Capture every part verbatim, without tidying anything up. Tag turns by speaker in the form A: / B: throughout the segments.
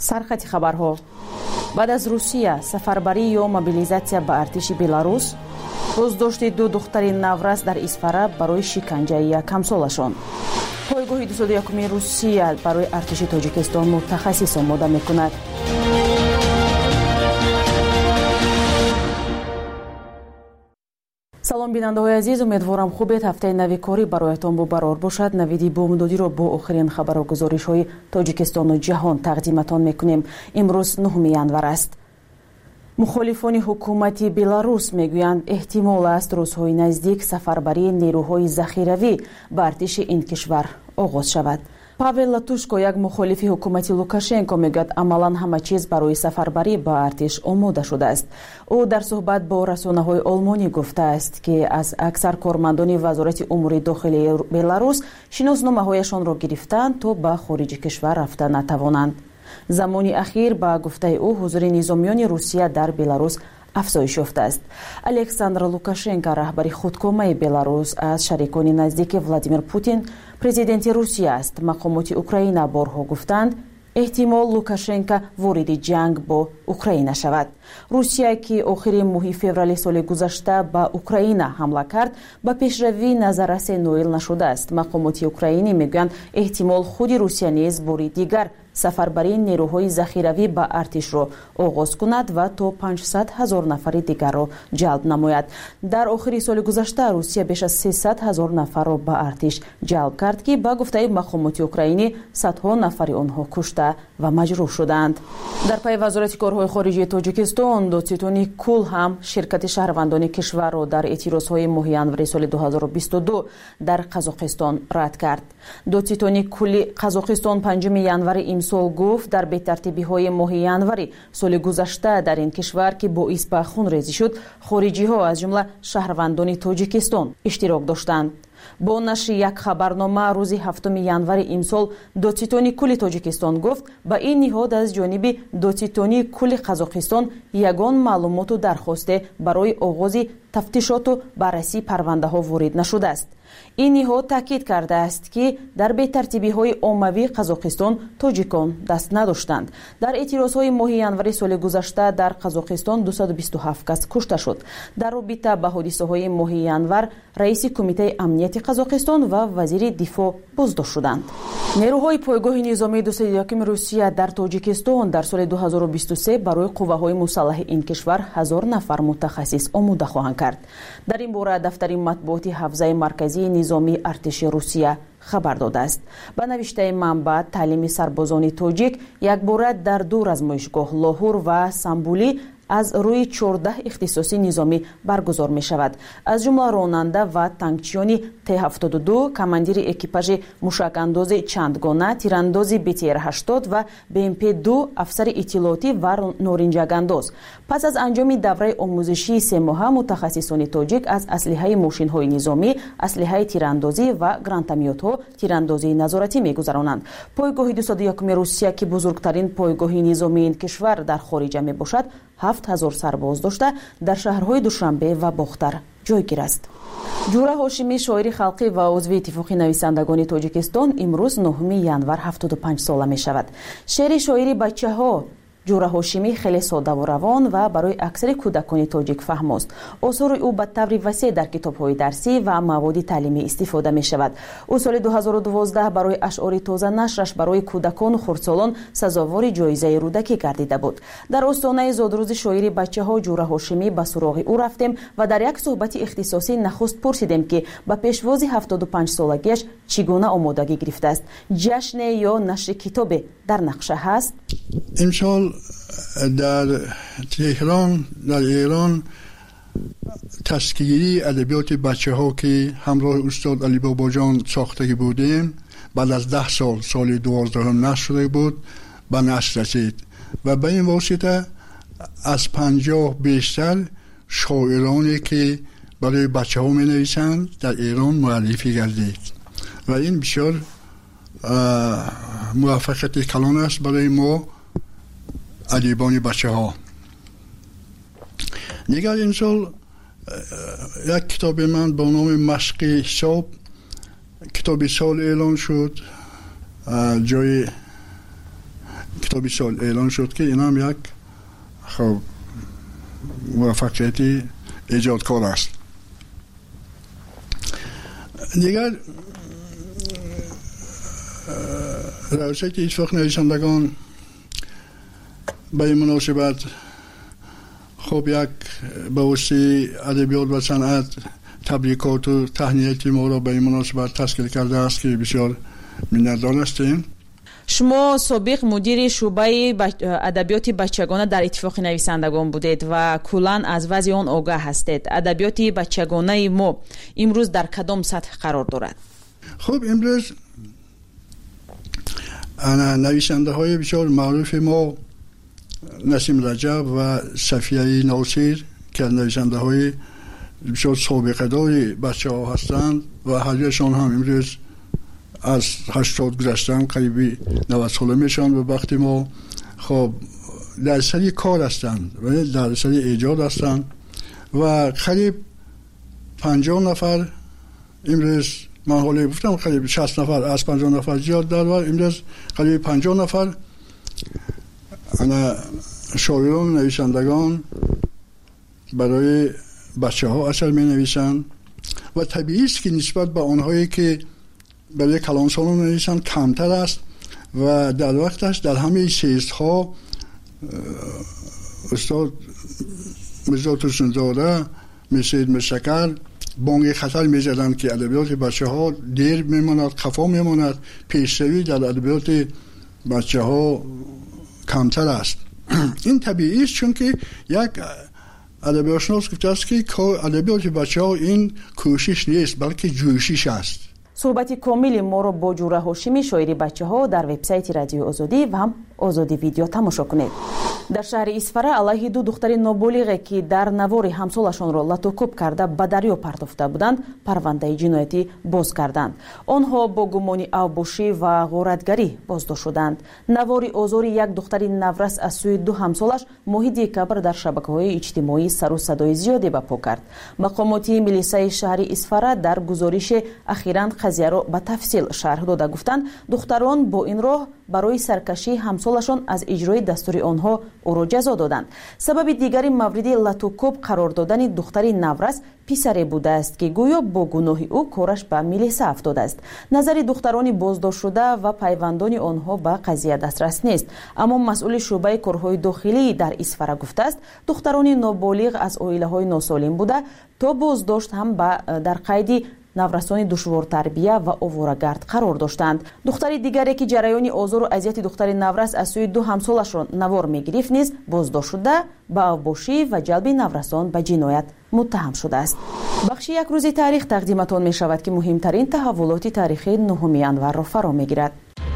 A: سرخط خبرها. بعد از روسیه سفربری یا موبیلیزاسیا به ارتش بلاروس، بازداشت دو دختر نورس در اسفره برای شکنجه یکم سالشان. پایگاه دویست و یکم روسیه برای ارتش تاجیکستان متخصص آماده میکند. салом бинандаҳои азиз, умедворам хубед. ҳафтаи нави корӣ бароятон бубарор бошад. навиди бомдодиро бо охирин хабару гузоришҳои тоҷикистону ҷаҳон тақдиматон мекунем. имрӯз нӯҳуми январ аст. мухолифони ҳукумати беларус мегӯянд эҳтимол аст рӯзҳои наздик сафарбарии нерӯҳои захиравӣ ба артиши ин кишвар оғоз шавад. Павел Латушко, як мухолифи ҳукумати Лукашенко, мегӯяд амалан ҳама чиз барои сафарбарӣ ба артиш омода шудааст. ӯ дар суҳбат бо расонаҳои олмонӣ гуфтааст, ки аз аксар кормандони вазорати умури дохилии Беларус шиносномаҳояшонро гирифтанд, то ба хориҷи кишвар рафта натавонанд. замони ахир ба гуфтаи ӯ ҳузури низомиёни Русия дар Беларус афзоиш ёфтааст. Александр Лукашенко, раҳбари худкомаи Беларус, аз шарикони наздики Владимир Путин президенти Русия аст. мақомоти Украина борҳо гуфтанд, эҳтимол Лукашенко вориди ҷанг бо Украина шавад. Русия, ки охири моҳи феврали соли гузашта ба Украина ҳамла кард, ба пешравӣ назаррасе ноил нашудааст. мақомоти украинӣ мегӯянд эҳтимол худи Русия низ бори дигар сафарбарии нерӯҳои захиравӣ ба артишро оғоз кунад ва то панҷсад ҳазор нафари дигарро ҷалб намояд. дар охири соли гузашта Русия беш аз сесад ҳазор нафарро ба артиш ҷалб кард, ки ба гуфтаи мақомоти украинӣ садҳо нафари онҳо кушта ва маҷрӯҳ шуданд. дар пайи вазорати корҳои хориҷии тоҷикистон, Доцитони Кул ҳам ширкати шаҳрвандони кишварро дар эътирозҳои моҳи январи соли дуҳазору бисту ду дар Қазоқистон рад кард. Доцитони Кули Қазоқистон панҷуми январи имсол гуфт, дар бетартибиҳои моҳи январи соли гузашта дар ин кишвар, ки боис ба хунрезӣ шуд, хориҷиҳо аз ҷумла шаҳрвандони Тоҷикистон иштирок доштанд. бо нашри як хабарнома рӯзи ҳафтуми январи имсол Доцитони Кули Тоҷикистон гуфт, ба ин ниҳод аз ҷониби Доцитони Кули Қазоқистон ягон маълумоту дархосте барои оғози тафтишоту баррасии парвандаҳо ворид нашудааст. ин ниҳод таъкид кардааст, ки дар бетартибиҳои оммавии Қазоқистон тоҷикон даст надоштанд. дар эътирозҳои моҳи январи соли гузашта дар Қазоқистон дусаду бисту ҳафт кас кушта шуд. дар робита ба ҳодисаҳои моҳи январ раиси кумитаи амнияти Қазоқистон ва вазири дифоъ боздошт шуданд. нерӯҳои пойгоҳи низомии дуюст якум Русия дар Тоҷикистон дар соли дуҳазору бисту се барои қувваҳои мусаллаҳи ин кишвар ҳазор нафар мутахассис омода хоҳанд кард. дар ин бора дафтари матбуоти ҳавзаи марказии низомии артиши Русия хабар додааст. ба навиштаи манбаъ, таълими сарбозони тоҷик якбора дар ду размоишгоҳ Лоҳур ва Самбулӣ аз рӯи чордаҳ ихтисоси низомӣ баргузор мешавад. аз ҷумла ронанда ва танкчиёни Т ҳафтоду ду, командири экипажи мушакандози чандгона, тирандози Б Т Р ҳаштод ва Б М П ду, афсари иттилоотӣ ва норинҷагандоз. пас аз анҷоми давраи омӯзишии се моҳа, мутахассисони тоҷик аз аслиҳаи мошинҳои низомӣ, аслиҳаи тирандозӣ ва гранатометҳо, тирандозии назоратӣ мегузаронанд. пойгоҳи дуюст якум Русия, ки бузургтарин пойгоҳи низомии ин кишвар дар хориҷа мебошад, ҳафт ҳазор сарбоз дошта, дар шаҳрҳои Душанбе ва Бохтар ҷойгир аст. ҷура Ҳошимӣ, шоири халқӣ ва узви иттифоқи нависандагони Тоҷикистон, имрӯз нӯҳуми январ ҳафтоду панҷ сола мешавад. шеъри шоири бачаҳо ҷура Ҳошимӣ хеле содаву равон ва барои аксари кӯдакони тоҷик фаҳмост. осори ӯ ба таври васеъ дар китобҳои дарсӣ ва маводи таълимӣ истифода мешавад. ӯ соли дуҳазору дувоздаҳ барои ашъори тоза нашраш барои кӯдакону хурдсолон сазовори ҷоизаи рӯдакӣ гардида буд. дар остонаи зодрӯзи шоири бачаҳо ҷура Ҳошимӣ ба суроғи ӯ рафтем ва дар як суҳбати ихтисосӣ нахуст пурсидем, ки ба пешвози ҳафтоду панҷ солагиаш чӣ гуна омодагӣ гирифтааст. ҷашне ё нашри китобе дар нақша ҳаст?
B: امسال در تهران در ایران تسکیری ادبیات بچه ها که همراه استاد علی باباجان ساخته بودیم، بعد از ده سال سال دوازدهم نشر شده بود، به نشر رسید و به این واسطه از پنجاه بیشتر شاعرانی که برای بچه ها می نویسند در ایران معرفی گردید و این بسیار موفقیت کلان است برای ما ادیبان بچه ها. دیگر این سال یک کتاب من با نام مشق حساب کتاب سال اعلان شد. جای کتاب سال اعلان شد که این هم یک خب موفقیتی ایجادکار است. دیگر روشک اتفاق نویسندگان به این مناسبت خب یک به واسطه ادبیات و صنعت تبریکات و تهنیت ما را به این مناسبت تشکیل کرده است که بسیار منتدار هستیم.
A: شما سابق مدیر شعبه ادبیات بچگانه در اتفاق نویسندگان بودید و کلاً از وضع آن آگاه هستید. ادبیات بچگانه ما امروز در کدام سطح قرار دارد؟
B: خب امروز نویسنده های بسیار معروف ما نسیم رجب و صفیه ناصر که نویسنده های بسیار سابقه داری بچه ها هستند و هریشان هم امروز از هشتاد گذشتن قریبی نود ساله میشن و وقتی ما خب در سری کار هستند و در سری ایجاد هستند و قریب پنجاه نفر امروز من حالی گفتم قریب شصت نفر از پنجاه نفر زیاد در و امروز قریب پنجاه نفر انا شاعران نویسندگان برای بچه ها اثر می نویسند و طبیعی است که نسبت به آنهایی که برای کلانسالان می نویسند کمتر است و در وقتش در همه سیست ها استاد مرزا توسن‌زاده میسید مشکر بانگ خطر می زدند که ادبیات بچه ها دیر می ماند، خفا می ماند، پیشروی در ادبیات بچه ها کمتر است. این طبیعی است چون که یک ادبیات شناس گفته است که ادبیات بچه ها این کوشش نیست بلکه جوشش است.
A: صحبت کامل ما رو با جوره هاشمی شاعری بچه ها در وبسایت رادیو آزادی و هم آزادی ویدیو تماشا کنید. در شهر اسفره علیه دو دختر نابالغ که در نوار همسالشان را لطوکوب کرده به دریا پرتافته بودند پرونده جنایتی باز کردند. آنها با گمان اوباشی و غارتگری بازداشت شدند. نوار آزار یک دختر نورس از سوی دو همسالش ماه دکبر در شبکه‌های اجتماعی سر و صدای زیادی برپا کرد. مقامات میلیسای شهر اسفره در گزارش اخیراً قضیه را به تفصیل شرح داده گفتند دختران با این راه برای سرکشی همسالشان از اجرای دستور آنها او را جزا دادند. سبب دیگری مورد لطوکوب قرار دادن دختر نورس پسری بوده است که گویا با گناه او کارش به میلیسا افتاده است. نظر دختران بازداشت شده و پیوندان آنها به قضیه دسترس نیست، اما مسئول شعبه کارهای داخلی در اسفره گفته است دختران نابالغ از عائله‌های ناسالم بوده تا بازداشت هم در قید نورسان دشوار تربیه و آواره‌گرد قرار داشتند. دختر دیگری که جریان آزار و اذیت دختر نورس از سوی دو همسالش را نوار می‌گرفت نیز بازداشت شده به اوباشی و جلب نورسان به جنایت متهم شده است. بخش یک روز تاریخ تقدیمتان می شود که مهمترین تحولات تاریخی نهم ینور را فرا می‌گیرد.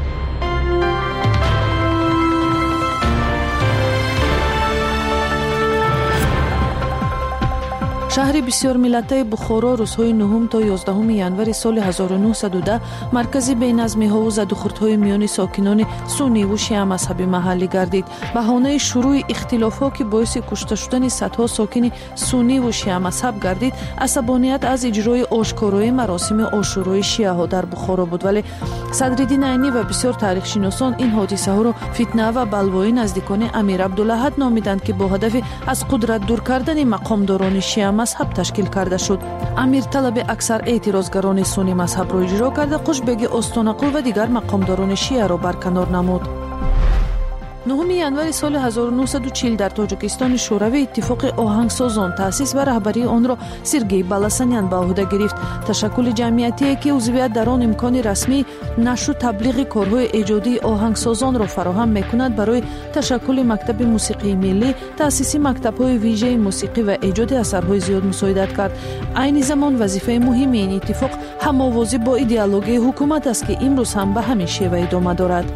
A: شهر بسیار ملتی بخارا روزهای نهم تا یازدهم ینور سال هزار و نهصد و ده مرکز بی‌نظمی‌ها و زدوخوردهای میان ساکنان سنی و شیعه مذهبی محلی گردید. بهانه شروع اختلاف‌ها که باعث کشته شدن صدها ساکن سنی و شیعه مذهب گردید، عصبانیت از اجرای آشکارای مراسم عاشورای شیعه‌ها در بخارا بود، ولی صدرالدین عینی و بسیار تاریخ شناسان این حادثه را فتنه و بلوای نزدیکان امیر عبدالاحد نامیدند که با هدف از قدرت دور کردن مقامداران شیعه مذهب تشکیل کرده شد. امیر طلب اکثر اعتراضگران سنی مذهب را اجرا کرده، قشبگ استانقل و دیگر مقامداران شیعه را برکنار نمود. نهم ینور سال هزار و نهصد و چهل در تاجیکستان شوروی اتفاق آهنگسازان تأسیس و رهبری آن را سرگئی بالاسانیان به عهده گرفت. تشکل جمعیتی که عضویت در آن امکان رسمی نشر و تبلیغ کارهای ایجادی آهنگسازان را فراهم می‌کند، برای تشکل مکتب موسیقی ملی تأسیس مکتب‌های ویژه موسیقی و ایجاد اثرهای زیاد مساعدت کرد. عین زمان وظیفه مهم این اتفاق هم‌آوازی با ایدئولوژی حکومت است که امروز هم به همین شیوه ادامه دارد.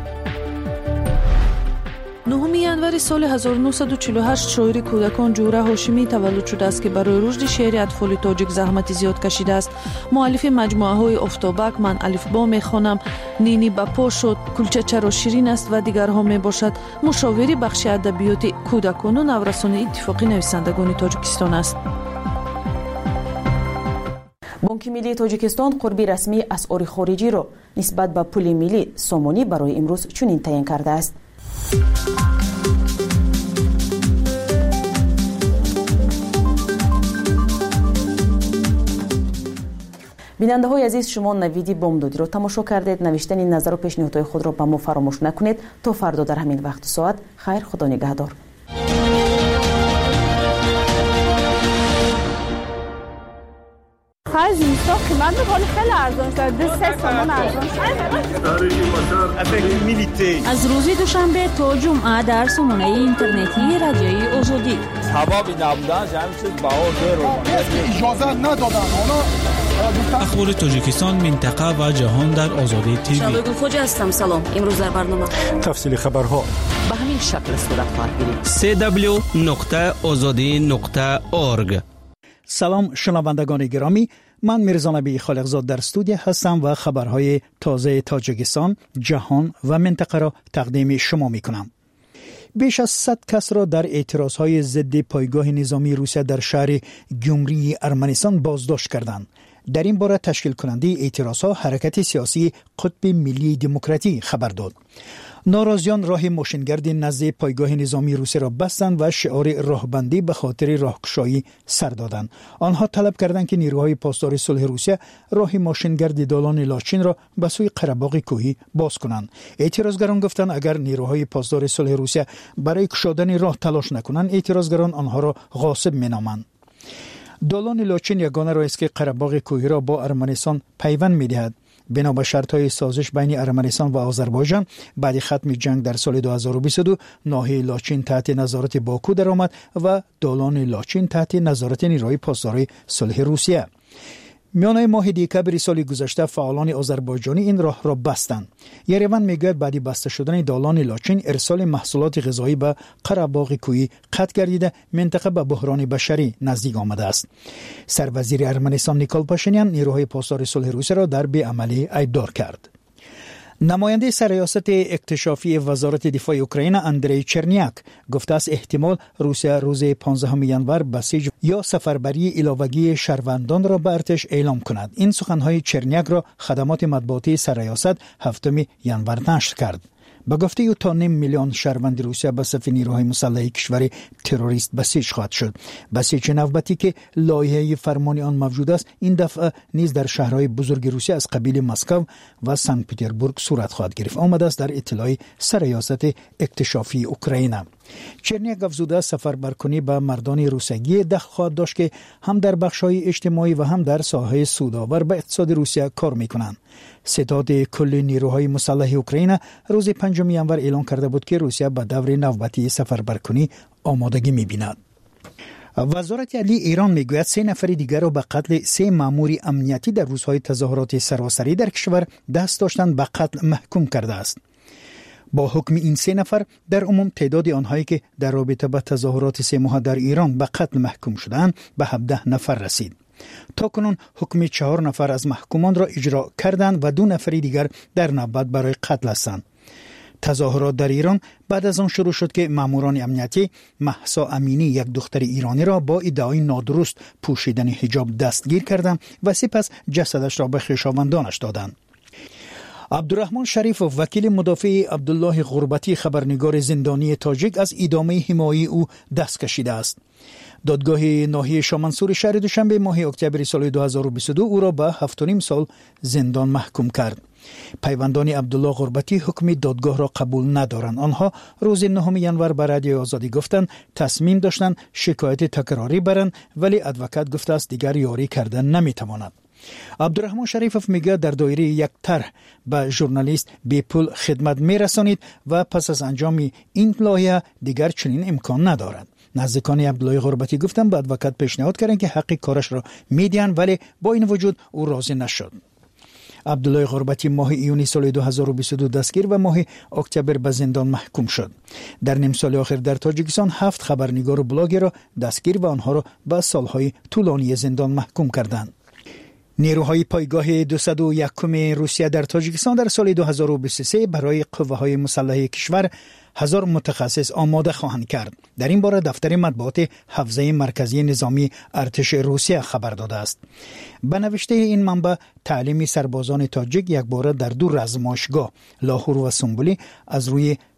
A: نهم ینور سال هزار و نهصد و چهل و هشت شاعر کودکان جوره هاشمی تولد شده است که برای رشد شعر اطفال تاجیک زحمت زیاد کشیده است. مؤلف مجموعه های افتابک، من الفبا میخوانم، نینی با پا شد، کلچه چرا شیرین است و دیگرها می باشد. مشاور بخش ادبیات کودکان و نورسان اتفاقی نویسندگان تاجیکستان است. بانک ملی تاجیکستان قربی رسمی اسعار خارجی را نسبت به پول ملی سامانی برای امروز چنین تعیین کرده است. بیننده های عزیز، شما نویدی بامدادی رو تماشا کردید. نوشتن این نظر و پیشنهادهای خود را به ما فراموش نکنید. تا فردا در همین وقت و ساعت. خیر، خدا نگهدار.
C: خرج اینستا قیمت بخوری خیلی ارزان شد. دو سه تومان ارزان شد.
D: از روز دوشنبه تا جمعه در سامانه اینترنتی رادیوی آزادی.
E: سبب نبودن همین چیز بهار رو
F: اجازه ندادن.
G: اخبار تاجیکستان، منطقه و جهان در آزادی تیوی.
H: شبگون خوجا هستم. سلام. امروز در برنامه
F: تفصیل خبرها
H: به همین شکل صورت خواهد گرفت.
I: سی دبلیو نقطه آزادی نقطه اورگ.
J: سلام شنوندگان گرامی، من میرزا نبی خالقزاد در استودیو هستم و خبرهای تازه تاجیکستان، جهان و منطقه را تقدیم شما میکنم. بیش از صد کس را در اعتراضهای ضد پایگاه نظامی روسیه در شهر گیومری ارمنستان بازداشت کردند. در این باره تشکیل کننده اعتراضها حرکت سیاسی قطب ملی دموکراتی خبر داد. ناراضیان راه ماشینگرد نزد پایگاه نظامی روسیه را بستند و شعار راهبندی به خاطر راهگشایی سر دادند. آنها طلب کردند که نیروهای پاسدار صلح روسیه راه ماشینگرد دالان لاچین را به سوی قره‌باغ کوهی باز کنند. اعتراضگران گفتند اگر نیروهای پاسدار صلح روسیه برای گشادن راه تلاش نکنند، اعتراضگران آنها را غاصب مینامند. دالان لاچین یگانه راهی است که قره‌باغ کوهی را با ارمنستان پیوند می‌دهد. بنا به شرط‌های سازش بین ارمنستان و آذربایجان، بعد ختم جنگ در سال دو هزار و بیست و دو ناحیه لاچین تحت نظارت باکو درآمد و دالان لاچین تحت نظارت نیروهای پاسدار صلح روسیه. میانه ماه دکبر سال گذشته فعالان آذربایجانی این راه را بستند. یریون میگوید بعد بسته شدن دالان لاچین ارسال محصولات غذایی به قره‌باغ کوهی قطع گردیده منطقه به بحران بشری نزدیک آمده است. سروزیر ارمنستان نیکول پاشینیان نیروهای پاسدار صلح روسیه را در بی‌عملی ایبدار کرد. نماینده سرریاست اکتشافی وزارت دفاع اوکراین اندری چرنیاک گفته است احتمال روسیه روز پانزدهم ینور بسیج یا سفربری علاوگی شهروندان را به ارتش اعلام کند. این سخنهای چرنیاک را خدمات مطبوعاتی سرریاست هفتم ینور نشر کرد. به گفته او تا نیم میلیون شهروند روسیه به صف نیروهای مسلح کشور تروریست بسیج خواهد شد. بسیج نوبتی که لایحه فرمانی آن موجود است این دفعه نیز در شهرهای بزرگ روسیه از قبیل مسکو و سنت پترزبورگ صورت خواهد گرفت. آمده است در اطلاع سرریاست اکتشافی اوکراین. چرنیاک افزوده سفربرکنی به مردان روسیگی دخل خواهد داشت که هم در بخش‌های اجتماعی و هم در ساحه سودآور به اقتصاد روسیه کار می‌کنند. ستاد کل نیروهای مسلح اوکراین روز پنجم ینور اعلام کرده بود که روسیه به دور نوبتی سفربرکنی آمادگی می‌بیند. وزارت عدلیه ایران میگوید سه نفر دیگر را به قتل سه مأمور امنیتی در روزهای تظاهرات سراسری در کشور دست داشتند به قتل محکوم کرده است. با حکم این سه نفر در عموم تعداد آنهایی که در رابطه با تظاهرات سه ماه در ایران به قتل محکوم شدند به هفده نفر رسید. تا کنون حکم چهار نفر از محکومان را اجرا کردند و دو نفر دیگر در نوبت برای قتل هستند. تظاهرات در ایران بعد از آن شروع شد که ماموران امنیتی مهسا امینی یک دختر ایرانی را با ادعای نادرست پوشیدن حجاب دستگیر کردند و سپس جسدش را به خویشاوندانش دادند. عبدالرحمن شریف وکیل مدافع عبدالله غربتی خبرنگار زندانی تاجیک از ادامه حمایت او دست کشیده است. دادگاه ناحیه شامنسور شهر دوشنبه ماه اکتبر سال دو هزار و بیست و دو او را به هفت و نیم سال زندان محکوم کرد. پیوندان عبدالله غربتی حکم دادگاه را قبول ندارند. آنها روز نهم ینور به رادیو آزادی گفتند تصمیم داشتند شکایت تکراری برند، ولی ادوکات گفته است دیگر یاری کردن نمیتواند. عبدالرحمن شریفوف میگه در دایره یک طرح به ژورنالیست بی پول خدمت میرسانید و پس از انجام این لایحه دیگر چنین امکان ندارد. نزدیکان عبدالله غربتی گفتند به ادوکات پیشنهاد کردند که حق کارش را میدین، ولی با این وجود او راضی نشد. عبدالله غربتی ماه ایونی سال دو هزار و بیست و دو دستگیر و ماه اکتبر به زندان محکوم شد. در نیم سال آخر در تاجیکستان هفت خبرنگار و بلاگر را دستگیر و آنها را به سالهای طولانی زندان محکوم کردند. نیروهای پایگاه دویست و یک روسیه در تاجیکستان در سال دو هزار و بیست و سه برای قوه‌های مسلح کشور هزار متخصص آماده خواهند کرد. در این باره دفتر مطبوعات حوزه مرکزی نظامی ارتش روسیه خبر داده است. به نوشته این منبع تعلیم سربازان تاجیک یک باره در دو رزمایشگاه لاهور و سنبولی از روی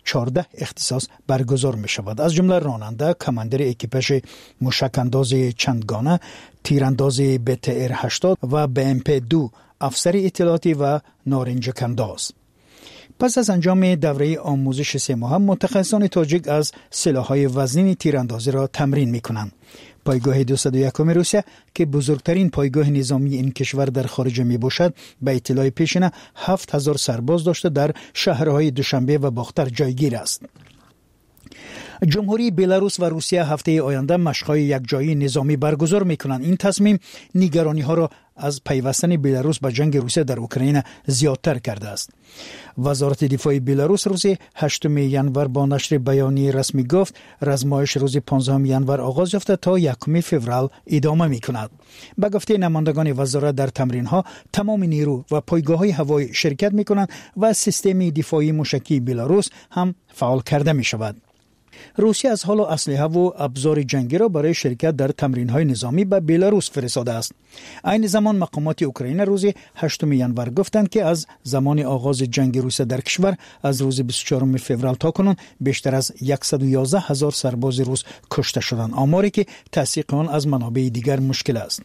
J: چهارده اختصاص برگزار می شود. از جمله راننده، کماندر اکیپاژ موشک‌انداز چندگانه، تیرانداز بی تی ار هشتاد و بی ام پی دو، افسر اطلاعاتی و نارنجک‌انداز. پس از انجام دوره آموزش سه ماه متخصصان تاجیک از سلاح‌های وزنین تیراندازی را تمرین می‌کنند. پایگاه دویست و یک روسیه که بزرگترین پایگاه نظامی این کشور در خارج می باشد، به اطلاع پیشینه هفت هزار سرباز داشته در شهرهای دوشنبه و باختر جایگیر است. جمهوری بلاروس و روسیه هفته آینده مشق‌های یکجایی نظامی برگزار می‌کنند. این تصمیم نگرانی‌ها را از پیوستن بلاروس به جنگ روسیه در اوکراین زیادتر کرده است. وزارت دفاع بلاروس روز هشتم ژانویه با نشر بیانیه رسمی گفت رزمایش روز پانزدهم ژانویه آغاز یافته تا یکم فوریه ادامه می‌کند. به گفته نمایندگان وزارت در تمرین‌ها تمام نیرو و پایگاه‌های هوایی شرکت می‌کنند و سیستم دفاعی موشکی بلاروس هم فعال کرده می‌شود. روسیه از حال اسلحه و ابزار جنگی را برای شرکت در تمرین‌های نظامی به بلاروس فرستاده است. این زمان مقامات اوکراین روز هشتم ژانویه گفتند که از زمان آغاز جنگ روسیه در کشور از روز بیست و چهارم فوریه تا کنون بیشتر از صد و یازده هزار سرباز روس کشته شدند، آماری که تصدیق آن از منابع دیگر مشکل است.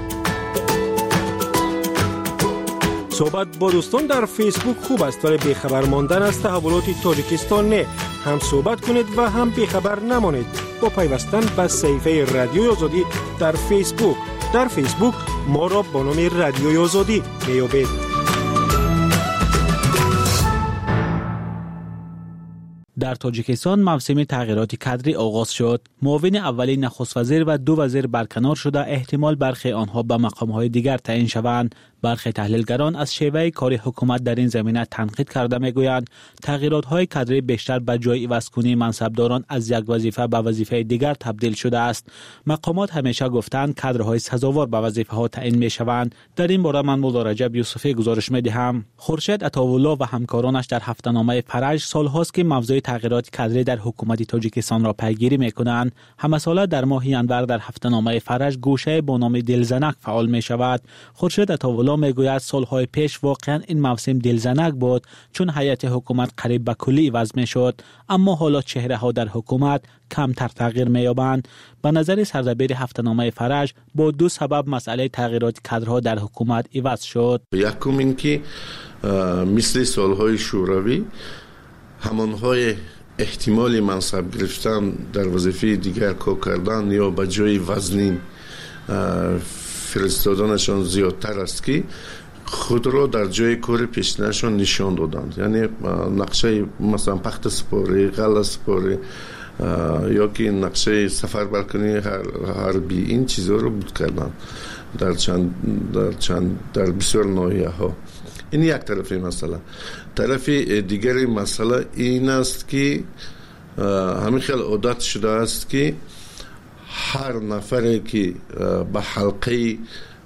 K: صحبت با دوستان در فیسبوک خوب است، ولی بیخبر ماندن از تحولات تاجیکستان نه. هم صحبت کنید و هم بیخبر نمانید با پیوستن به صفحه رادیوی آزادی در فیسبوک. در فیسبوک ما را با نام رادیوی آزادی میابید.
G: در تاجیکستان موسم تغییرات کادری آغاز شد. معاون اولی نخست وزیر و دو وزیر برکنار شده، احتمال برخی آنها به مقام‌های دیگر تعیین شوند. برخی تحلیلگران از شیوه کار حکومت در این زمینه تنقید کرده میگویند تغییرات‌های کادری بیشتر به جای عوض‌کنی منصبداران از یک وظیفه به وظیفه دیگر تبدیل شده است. مقامات همیشه گفتند کادرهای سزاوار به وظیفه‌ها تعیین می‌شوند. در این باره من مولا رجب یوسفی گزارش می‌دهم. خورشید عطاالله و همکارانش در هفته‌نامه فرج سال‌هاست که موضوع تغییرات کادری در حکومت تاجیکستان را پیگیری می‌کنند. همساله در ماه ژانویه در هفته‌نامه فرج گوشه با نام دلزنک فعال می‌شود. خورشید عطاالله میگوید سالهای پیش واقعا این موسم دلزنک بود، چون هیئت حکومت قریب به کلی عوض میشد، اما حالا چهره ها در حکومت کمتر تغییر مییابند. به نظر سردبیر هفته‌نامه فرج با دو سبب مسئله تغییرات کادرها در حکومت عوض شد.
L: یکم این که مثل سالهای شوروی همانهای احتمال منصب گرفتن در وظیفه دیگر کار کردن یا به جای وزنین فرستادنشان زیادتر است که خود را در جای کار پیشینشان نشان دادند. یعنی نقشه مثلا پخت سپاری، غله سپاری یا که نقشه سفر برکنی حربی، این چیزها رو بود کردن در چند در چند در بسیار ناحیه ها. این یک طرف مسئله. طرف دیگر مسئله این است که همین خیلی عادت شده است که هر نفری که به حلقه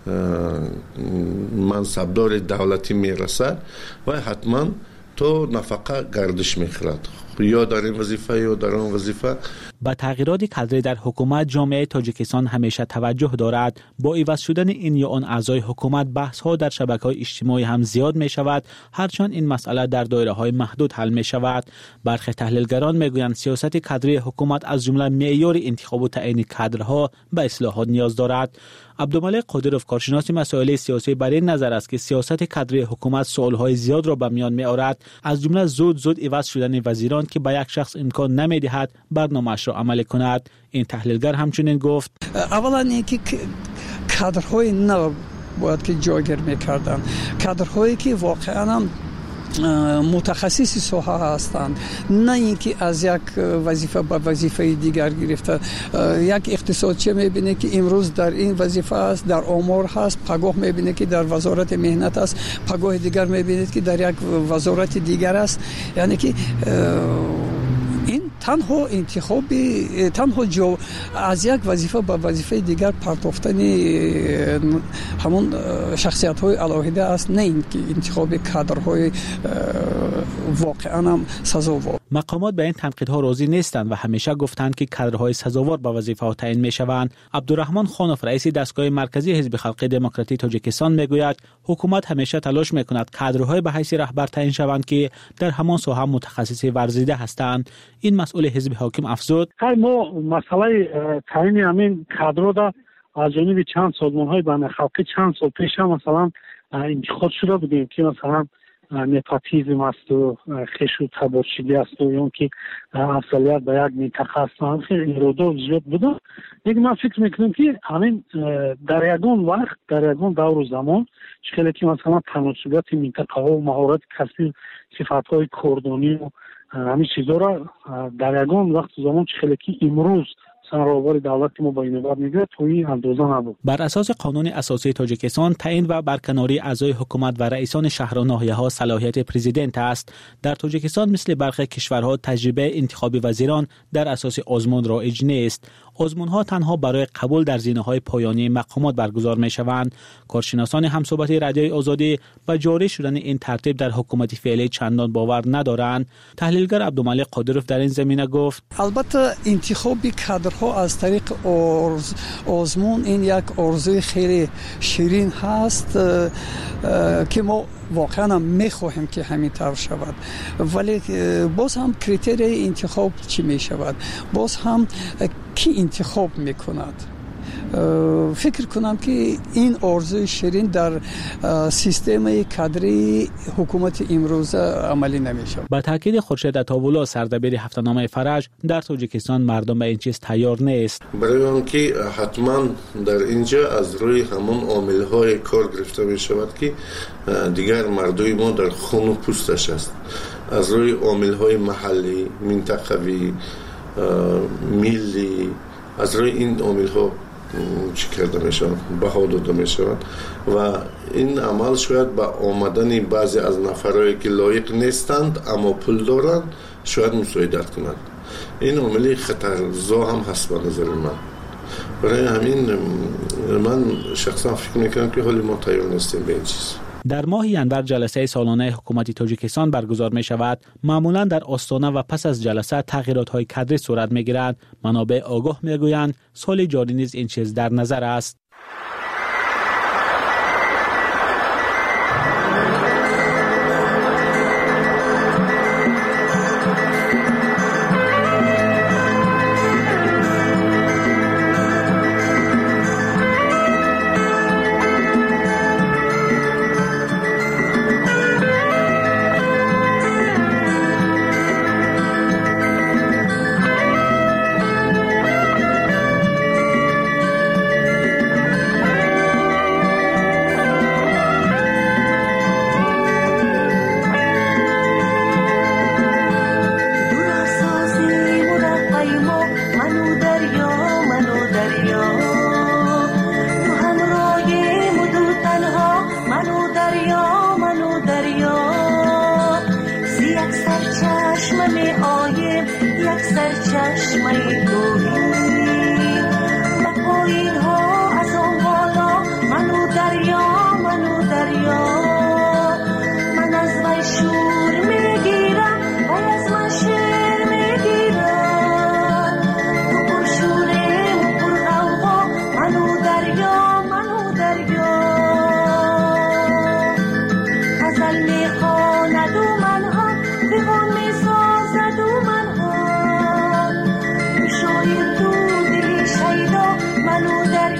L: منصبدار دولتی میرسد و حتما تو نفقه گردش میخورد، یا در این وظیفه یا در آن وظیفه.
G: با تغییرات کادری در حکومت جامعه تاجیکستان همیشه توجه دارد. با عوض شدن این یا آن اعضای حکومت بحث ها در شبکه‌های اجتماعی هم زیاد می شود، هرچند این مسئله در دایره های محدود حل می شود. برخی تحلیلگران میگویند سیاست کادری حکومت از جمله معیار انتخاب و تعیین کادرها به اصلاحات نیاز دارد. عبدالملک قادروف کارشناس مسائل سیاسی بر این نظر است که سیاست کادری حکومت سوالهای زیاد را به میان می آورد، از جمله زود زود عوض شدن وزیران که به یک شخص امکان نمی‌دهد برنامه‌اش را عملی کند. این تحلیلگر همچنین گفت
M: اولا اینکه کادرهای نو باید که جایگیر می‌کردند، کادرهایی که واقعاً متخصصی ساحه هستند، نه اینکه از یک وظیفه به وظیفه دیگر گرفته. یک اقتصادچی میبینه که امروز در این وظیفه است، در امور هست، پگاه میبینه که در وزارت مهنت است، پگاه دیگر میبینه که در یک وزارت دیگر است. یعنی که این تنها انتخابی تنها جو از یک وظیفه به وظیفه دیگر پرتافتن همون شخصیت های علاهیده است، نه اینکه انتخاب کادرهای واقعا هم سزاوار.
G: مقامات به این تنقیدها راضی نیستند و همیشه گفتند که کادرهای سزاوار به وظیفه‌ها تعیین می‌شوند. عبدالرحمن خانوف رئیس دستگاه مرکزی حزب خلق دموکراتی تاجیکستان میگوید حکومت همیشه تلاش می‌کند کادرهای به حیث رهبر تعیین شوند که در همان ساحه متخصص ورزیده هستند. این مسئول حزب حاکم افزود:
N: ما مسئله تعیین همین کادرها را از جانب چند سازمان‌های بین خلقی چند سال پیش هم مثلا انتخاب شده بودیم که مثلا نپاتیزم است و خش و تبارچگی است و یا که افضلیت به یک منطقه است. خیلی ایرادات زیاد بوده. یک من فکر میکنم که همین در یگان وقت در یگان دور و زمان خیلی که مثلا تناسبات منطقه ها و مهارت کسبی صفات های کردانی و همین چیزا را در یگان وقت زمان خیلی که امروز سرآوری دولت ما با این بعد میگه توی اندازه نبود.
G: بر اساس قانون اساسی تاجیکستان تعیین و برکناری اعضای حکومت و رئیسان شهر و ناحیه‌ها صلاحیت پرزیدنت است. در تاجیکستان مثل برخی کشورها تجربه انتخاب وزیران در اساس آزمون رایج نیست. آزمون‌ها تنها برای قبول در زینه‌های پایانی مقامات برگزار می‌شوند. کارشناسان همصحبتی رادیوی آزادی با جاری شدن این ترتیب در حکومت فعلی چندان باور ندارند. تحلیلگر عبدالملک قادروف در این زمینه گفت:
M: البته انتخاب کادرها از طریق آرز آزمون این یک آرزوی خیلی شیرین هست که ما واقعا میخواهیم که همین طور شود، ولی باز هم کریتریای انتخاب چی میشود؟ باز هم کی انتخاب میکند؟ فکر کنم که این آرزوی شیرین در سیستم کادری حکومت امروزه عملی نمیشه.
G: با تاکید خورشید عطاولا سردبیر هفته‌نامه فرج در تاجیکستان مردم به این چیز تیار نیست.
L: برای آنکه حتما در اینجا از روی همون عامل‌های کار گرفته می شود که دیگر مردم ما در خون و پوستش است، از روی عامل‌های محلی، منطقوی، ملی، از روی این عامل‌ها چی کرده می شود، بها داده می شود و این عمل شاید با آمدن بعضی از نفرهایی که لایق نیستند اما پول دارند شاید مساعدت کنند. این عامل خطرزا هم هست به نظر من. برای همین من شخصا فکر میکنم که حالی ما تیار نیستیم به این چیز.
G: در ماه ینور جلسه سالانه حکومت تاجیکستان برگزار می شود. معمولا در آستانه و پس از جلسه تغییرات های کادری صورت می گیرند. منابع آگاه می گویند سال جاری نیز این چیز در نظر است.
O: منو در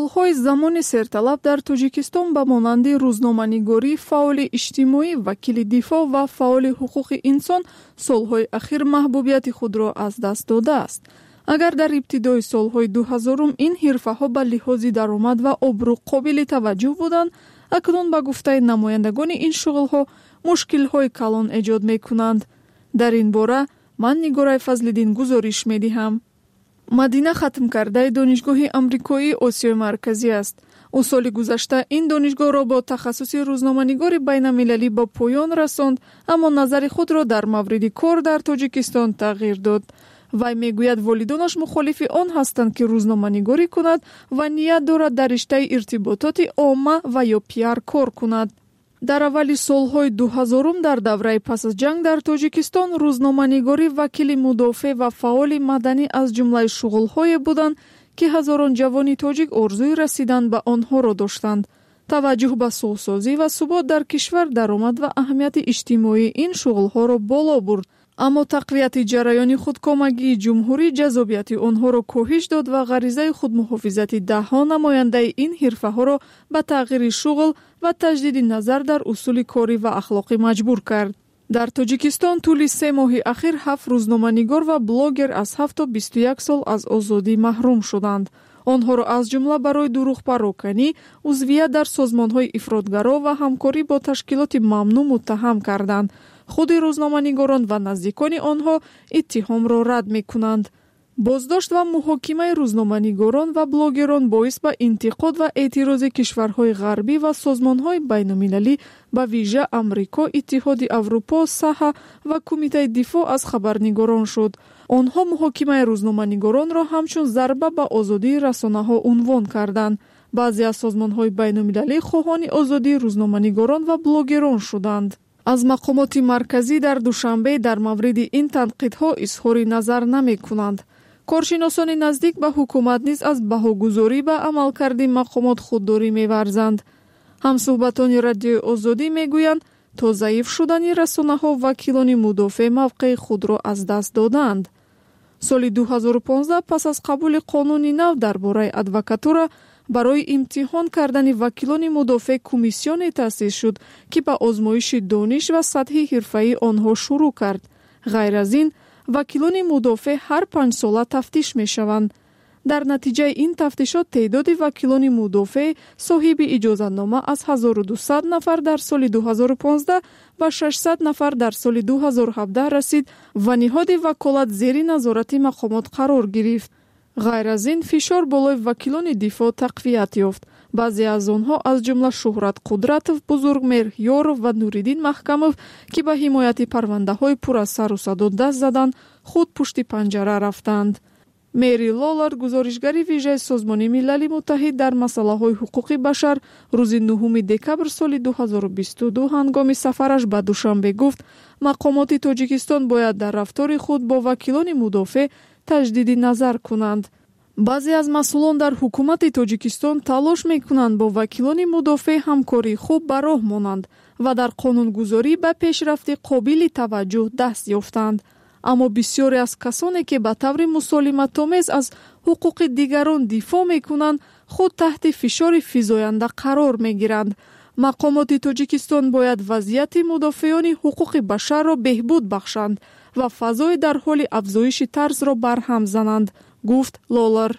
O: солҳои замони серталаб дар тоҷикистон ба монанди рӯзноманигорӣ, фаъоли иҷтимоӣ, вакили дифоъ ва фаъоли ҳуқуқи инсон солҳои ахир маҳбубияти худро аз даст додааст. агар дар ибтидои солҳои дуҳазорум ин ҳирфаҳо ба лиҳози даромад ва обрӯ қобили таваҷҷӯҳ буданд, акнун ба гуфтаи намояндагони ин шуғлҳо мушкилҳои калон эҷод мекунанд. дар ин бора ман Нигораи Фазлиддин гузориш медиҳам. Мадина хатмкардаи донишгоҳи амрикоии Осиёи Марказӣ аст. ӯ соли гузашта ин донишгоҳро бо тахассуси рӯзноманигори байналмилалӣ ба поён расонд, аммо назари худро дар мавриди кор дар Тоҷикистон тағйир дод. вай мегӯяд волидонаш мухолифи он ҳастанд, ки рӯзноманигорӣ кунад ва ният дорад дар риштаи иртибототи омма ва ё пиар кор кунад. дар аввали солҳои дуҳазорум дар давраи пас аз ҷанг дар Тоҷикистон рӯзноманигорӣ вакили мудофеъ ва фаъоли маданӣ аз ҷумлаи шуғлҳое буданд, ки ҳазорон ҷавони тоҷик орзуи расидан ба онҳоро доштанд. таваҷҷӯҳ ба суғсозӣ ва субот дар кишвар даромад ва аҳамияти иҷтимоии ин шуғлҳоро боло бурд. аммо тақвияти ҷараёни худкомагии ҷумҳурӣ ҷазобияти онҳоро коҳиш дод ва ғаризаи худмуҳофизати даҳҳо намояндаи ин ҳирфаҳоро ба тағйири шуғл ва таҷдиди назар дар усули корӣ ва ахлоқӣ маҷбур кард. дар Тоҷикистон тӯли се моҳи ахир ҳафт рӯзноманигор ва блогер аз ҳафт то бисту як сол аз озодӣ маҳрум шуданд. онҳоро аз ҷумла барои дурӯғпароканӣ, узвият дар созмонҳои ифротгаро ва ҳамкорӣ бо ташкилоти мамнӯъ муттаҳам карданд. худи рӯзноманигорон ва наздикони онҳо иттиҳомро рад мекунанд. боздошт ва муҳокимаи рӯзноманигорон ва блогерон боис ба интиқод ва эътирози кишварҳои ғарбӣ ва созмонҳои байнумилалӣ, ба вижа Амрико, Иттиҳоди Аврупо, Саҳа ва Кумитаи дифоъ аз хабарнигорон шуд. онҳо муҳокимаи рӯзноманигоронро ҳамчун зарба ба озодии расонаҳо унвон карданд. баъзе аз созмонҳои байнумилалӣ хоҳони озодии рӯзноманигорон ва блогерон шуданд. аз мақомоти марказӣ дар Душанбе дар мавриди ин танқидҳо изҳори назар намекунанд. коршиносони наздик ба ҳукумат низ аз баҳогузорӣ ба амалкарди мақомот худдорӣ меварзанд. ҳамсуҳбатони Радиои Озодӣ мегӯянд, то заиф шудани расонаҳо вакилони мудофеъ мавқеи худро аз даст додаанд. соли дуҳазору понздаҳ пас аз қабули қонуни нав дар бораи адвокатура, барои имтиҳон кардани вакилони мудофеъ комиссионе таъсис шуд, ки ба озмоиши дониш ва сатҳи ҳирфаи онҳо шурӯъ кард. ғайр аз ин, вакилони мудофеъ ҳар панҷсола тафтиш мешаванд. дар натиҷаи ин тафтишот теъдоди вакилони мудофеъ соҳиби иҷозатнома аз ҳазору дусад нафар дар соли дуҳазору понздаҳ ба шашсад нафар дар соли дуҳазору ҳабдаҳ расид ва ниҳоди ваколат зери назорати мақомот қарор гирифт. ғайр аз ин, фишор болои вакилони дифоъ тақвият ёфт. баъзе аз онҳо аз ҷумла Шуҳрат Қудратов, Бузургмеҳр Ёров ва Нуриддин Маҳкамов, ки ба ҳимояти парвандаҳои пур аз сару садо даст заданд, худ пушти панҷара рафтанд. Мери Лолард, гузоришгари вижаи Созмони Милали Муттаҳид дар масъалаҳои ҳуқуқи башар, рӯзи нӯҳуми декабр соли дуҳазору бисту ду ҳангоми сафараш ба Душанбе гуфт, мақомоти Тоҷикистон бояд дар рафтори худ бо вакилони мудофеъ таҷдиди назар кунанд. баъзе аз масъулон дар ҳукумати Тоҷикистон талош мекунанд бо вакилони мудофеъ ҳамкории хуб ба роҳ монанд ва дар қонунгузорӣ ба пешрафти қобили таваҷҷӯҳ даст ёфтанд. аммо бисёре аз касоне ки ба таври мусолиматомез аз ҳуқуқи дигарон дифоъ мекунанд, худ таҳти фишори физоянда қарор мегиранд. мақомоти Тоҷикистон бояд вазъияти мудофиёни ҳуқуқи башарро беҳбуд бахшанд ва фазои дар ҳоли афзоиши тарзро барҳам зананд, гуфт Лолар.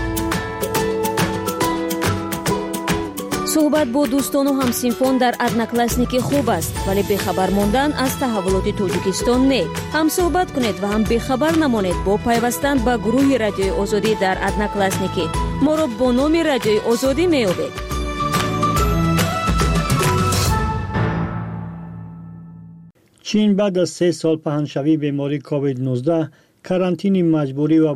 H: суҳбат бо дӯстону ҳамсинфон дар одноклассники хуб аст, вале бехабар мондан аз таҳаввулоти Тоҷикистон не. ҳам суҳбат кунед ва ҳам бехабар намонед бо пайвастан ба гурӯҳи Радиои Озодӣ дар одноклассники. моро бо номи Радиои Озодӣ меёбед.
J: чин баъд аз се сол паҳншавии бемории ковид нуздаҳ карантини маҷбурӣ ва